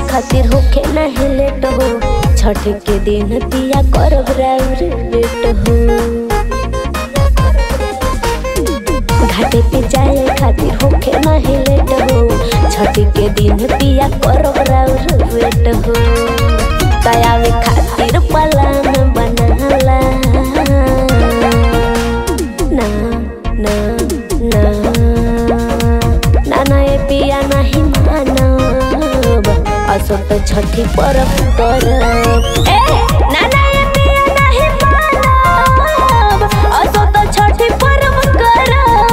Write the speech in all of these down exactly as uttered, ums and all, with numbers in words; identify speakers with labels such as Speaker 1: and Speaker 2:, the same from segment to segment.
Speaker 1: खातिर होखे नहीं लेट हो। छठ के दिन पिया करब राउर बेट हो। घाटे पे जाए खातिर होखे नहीं लेट हो। छठ के दिन पिया करब राउर बेट हो। तयावे खातिर पलान बनाला ना ना ना ना ना ये पिया नहीं मानब असो तो छठी परब करब। ए ना ना ये पिया नहीं मानब असो तो छठी परब करब।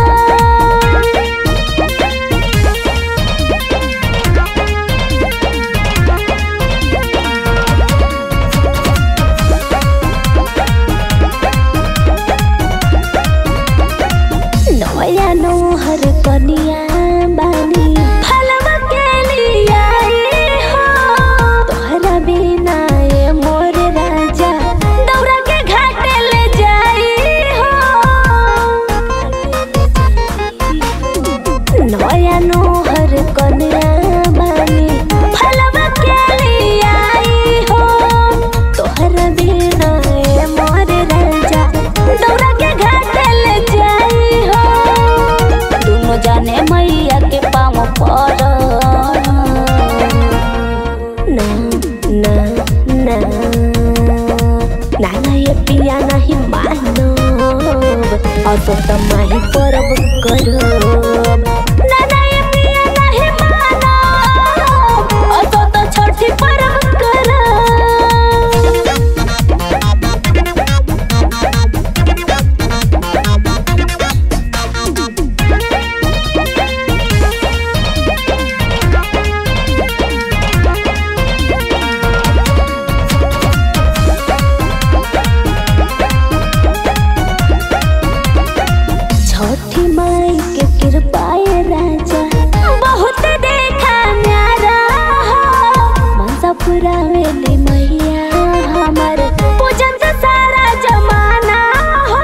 Speaker 1: नया नोहर कनिया बानी फलवा के लिया हो। तोहरा बिना ये मोर राजा दौरा के घाटे ले जाई हो। नया नोहर कनिया बानी फलवा के लिया हो। तोहरा बिना ये मोर राजा दौरा के घाटे ले जाई हो। दोनों जाने मैया के पाँव पर ना ना ना ना ना ये पिया नहीं मानब असो तो माही परब करब। ना ना ये पिया नहीं मानब असो तो छठी परब करब। छठी माई के कृपाए राजा बहुत देखा न्यारा हो। मनसा पुरावेली मैया हमर पूजन से सारा जमाना हो।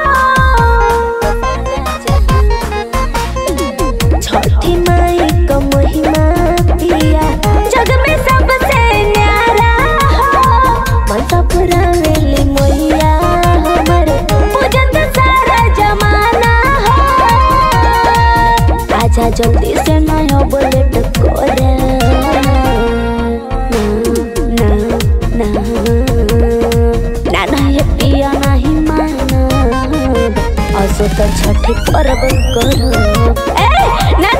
Speaker 1: छठी माई का महिमा पिया जग में सबसे न्यारा हो। मनसा पुरावेली मैया हमर पूजन से सारा जमाना हो। आजा जल्दी से नया बुलेट कोरे ना ना ना ना ये पिया नहीं मानब असो तो छठी परब करब। ए ना